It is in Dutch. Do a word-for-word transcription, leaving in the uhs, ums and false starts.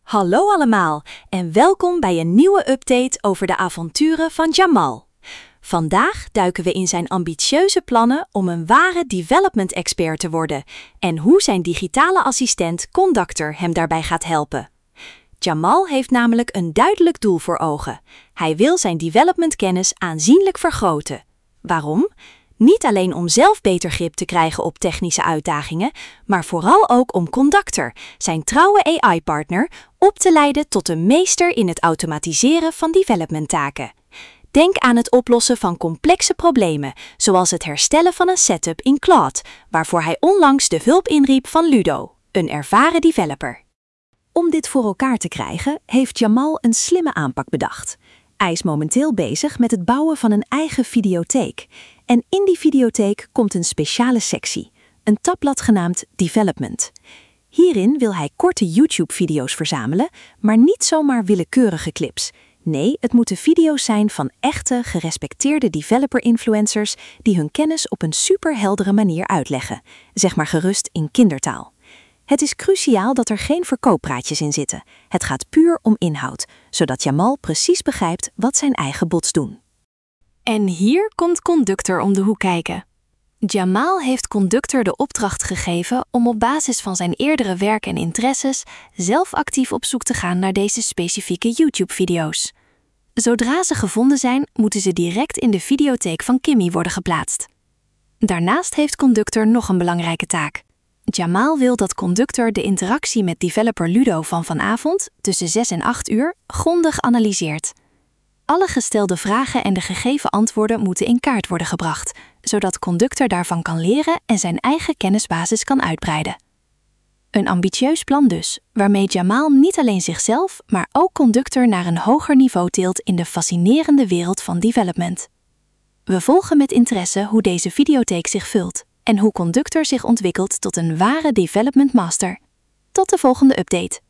Hallo allemaal en welkom bij een nieuwe update over de avonturen van Jamal. Vandaag duiken we in zijn ambitieuze plannen om een ware development expert te worden en hoe zijn digitale assistent Conductor hem daarbij gaat helpen. Jamal heeft namelijk een duidelijk doel voor ogen. Hij wil zijn developmentkennis aanzienlijk vergroten. Waarom? Niet alleen om zelf beter grip te krijgen op technische uitdagingen, maar vooral ook om Conductor, zijn trouwe A I-partner, op te leiden tot een meester in het automatiseren van developmenttaken. Denk aan het oplossen van complexe problemen, zoals het herstellen van een setup in Claude, waarvoor hij onlangs de hulp inriep van Ludo, een ervaren developer. Om dit voor elkaar te krijgen, heeft Jamal een slimme aanpak bedacht. Hij is momenteel bezig met het bouwen van een eigen videotheek. En in die videotheek komt een speciale sectie, een tabblad genaamd Development. Hierin wil hij korte YouTube-video's verzamelen, maar niet zomaar willekeurige clips. Nee, het moeten video's zijn van echte, gerespecteerde developer-influencers die hun kennis op een superheldere manier uitleggen, zeg maar gerust in kindertaal. Het is cruciaal dat er geen verkooppraatjes in zitten. Het gaat puur om inhoud, zodat Jamal precies begrijpt wat zijn eigen bots doen. En hier komt Conductor om de hoek kijken. Jamal heeft Conductor de opdracht gegeven om op basis van zijn eerdere werk en interesses zelf actief op zoek te gaan naar deze specifieke YouTube-video's. Zodra ze gevonden zijn, moeten ze direct in de videotheek van Kimmy worden geplaatst. Daarnaast heeft Conductor nog een belangrijke taak. Jamal wil dat Conductor de interactie met developer Ludo van vanavond tussen zes en acht uur grondig analyseert. Alle gestelde vragen en de gegeven antwoorden moeten in kaart worden gebracht, zodat Conductor daarvan kan leren en zijn eigen kennisbasis kan uitbreiden. Een ambitieus plan dus, waarmee Jamal niet alleen zichzelf, maar ook Conductor naar een hoger niveau tilt in de fascinerende wereld van development. We volgen met interesse hoe deze videotheek zich vult en hoe Conductor zich ontwikkelt tot een ware development master. Tot de volgende update.